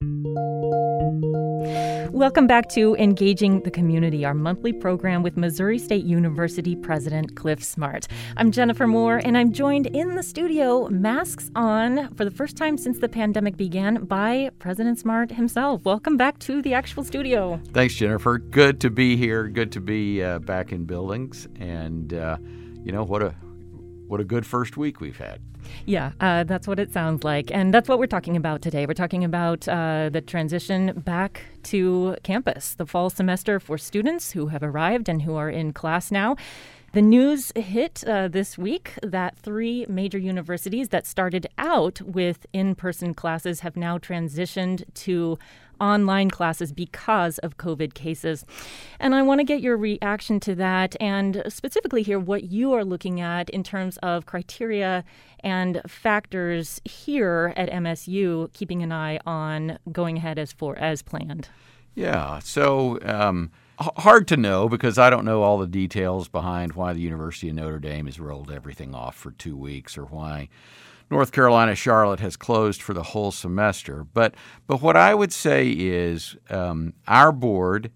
Welcome back to Engaging the Community, our monthly program with Missouri State University President Cliff Smart. I'm Jennifer Moore, and I'm joined in the studio, masks on, for the first time since the pandemic began, by President Smart himself. Welcome back to the actual studio. Thanks, Jennifer. Good to be here. Good to be back in buildings. And, what a good first week we've had. Yeah, that's what it sounds like. And that's what we're talking about today. We're talking about the transition back to campus, the fall semester for students who have arrived and who are in class now. The news hit this week that 3 major universities that started out with in-person classes have now transitioned to online classes because of COVID cases. And I want to get your reaction to that and specifically hear what you are looking at in terms of criteria and factors here at MSU, keeping an eye on going ahead as planned. Yeah, so hard to know because I don't know all the details behind why the University of Notre Dame has rolled everything off for 2 weeks or why North Carolina Charlotte has closed for the whole semester. But what I would say is our board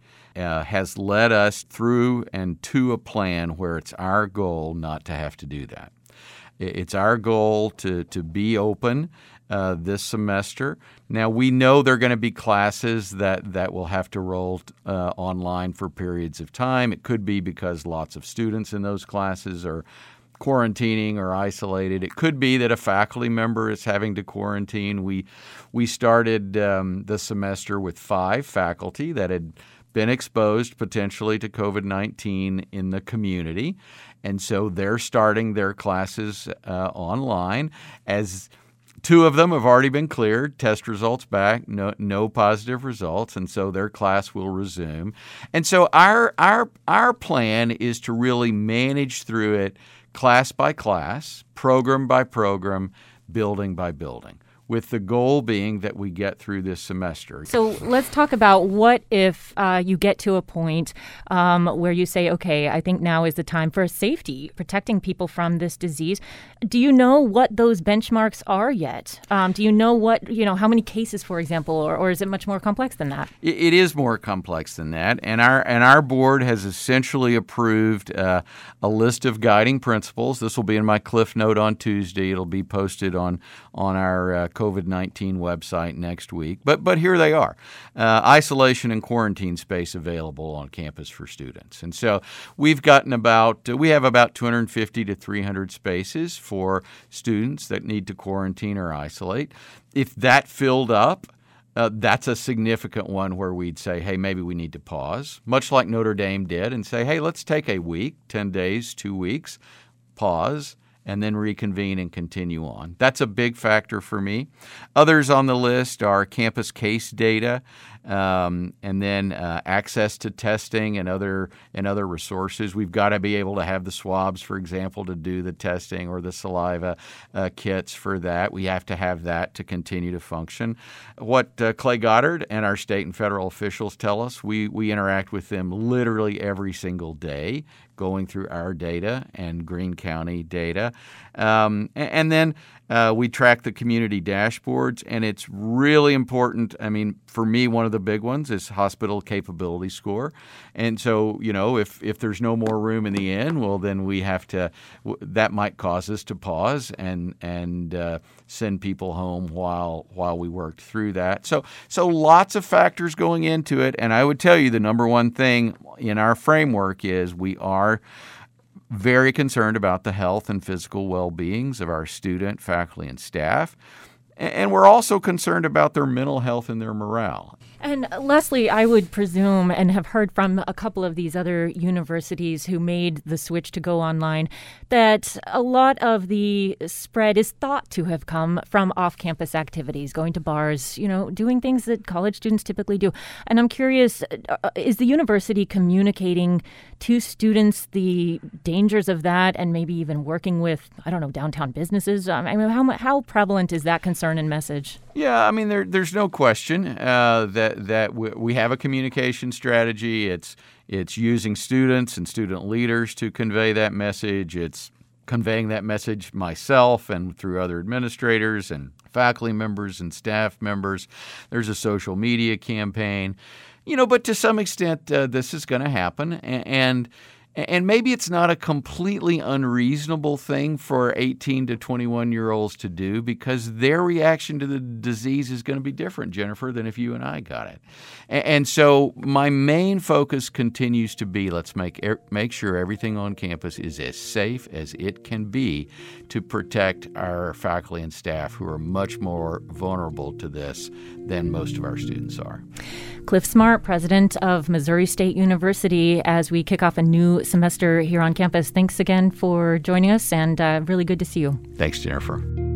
has led us through and to a plan where it's our goal not to have to do that. It's our goal to be open this semester. Now, we know there are going to be classes that will have to roll online for periods of time. It could be because lots of students in those classes are quarantining or isolated. It could be that a faculty member is having to quarantine. We started the semester with 5 faculty that had been exposed potentially to COVID-19 in the community. And so they're starting their classes online. As 2 of them have already been cleared, test results back, no positive results, and so their class will resume. And so our plan is to really manage through it class by class, program by program, building by building, with the goal being that we get through this semester. So let's talk about what if you get to a point where you say, okay, I think now is the time for safety, protecting people from this disease. Do you know what those benchmarks are yet? Do you know how many cases, for example, or is it much more complex than that? It is more complex than that. And our board has essentially approved a list of guiding principles. This will be in my Cliff Note on Tuesday. It'll be posted on our COVID-19 website next week. But here they are. Isolation and quarantine space available on campus for students. And so we have about 250 to 300 spaces for students that need to quarantine or isolate. If that filled up, that's a significant one where we'd say, hey, maybe we need to pause, much like Notre Dame did, and say, hey, let's take a week, 10 days, 2 weeks, pause, and then reconvene and continue on. That's a big factor for me. Others on the list are campus case data, and then access to testing and other resources. We've got to be able to have the swabs, for example, to do the testing, or the saliva kits for that. We have to have that to continue to function. What Clay Goddard and our state and federal officials tell us, we interact with them literally every single day, going through our data and Greene County data. And then we track the community dashboards, and it's really important. I mean, for me, one of the big ones is hospital capability score. And so, if there's no more room in the inn, well, then we have to, that might cause us to pause and send people home while we worked through that. So lots of factors going into it. And I would tell you the number one thing in our framework is we are very concerned about the health and physical well-beings of our student, faculty, and staff. And we're also concerned about their mental health and their morale. And Leslie, I would presume, and have heard from a couple of these other universities who made the switch to go online, that a lot of the spread is thought to have come from off-campus activities, going to bars, doing things that college students typically do. And I'm curious, is the university communicating to students the dangers of that, and maybe even working with, downtown businesses? I mean, how prevalent is that concern and message? Yeah, I mean, there's no question that we have a communication strategy. It's using students and student leaders to convey that message. It's conveying that message myself and through other administrators and faculty members and staff members. There's a social media campaign, but to some extent this is going to happen. And maybe it's not a completely unreasonable thing for 18 to 21-year-olds to do, because their reaction to the disease is going to be different, Jennifer, than if you and I got it. And so my main focus continues to be, let's make sure everything on campus is as safe as it can be to protect our faculty and staff, who are much more vulnerable to this than most of our students are. Cliff Smart, president of Missouri State University, as we kick off a new semester here on campus. Thanks again for joining us, and really good to see you. Thanks, Jennifer.